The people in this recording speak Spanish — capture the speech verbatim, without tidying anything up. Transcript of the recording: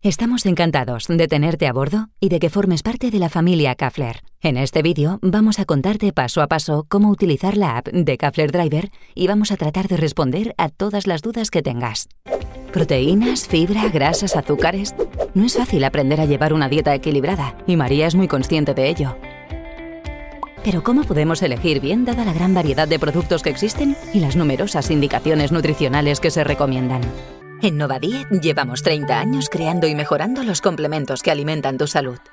Estamos encantados de tenerte a bordo y de que formes parte de la familia Kafler. En este vídeo vamos a contarte paso a paso cómo utilizar la app de Kafler Driver y vamos a tratar de responder a todas las dudas que tengas. Proteínas, fibra, grasas, azúcares... No es fácil aprender a llevar una dieta equilibrada y María es muy consciente de ello. Pero ¿cómo podemos elegir bien dada la gran variedad de productos que existen y las numerosas indicaciones nutricionales que se recomiendan? En Novadiet llevamos treinta años creando y mejorando los complementos que alimentan tu salud.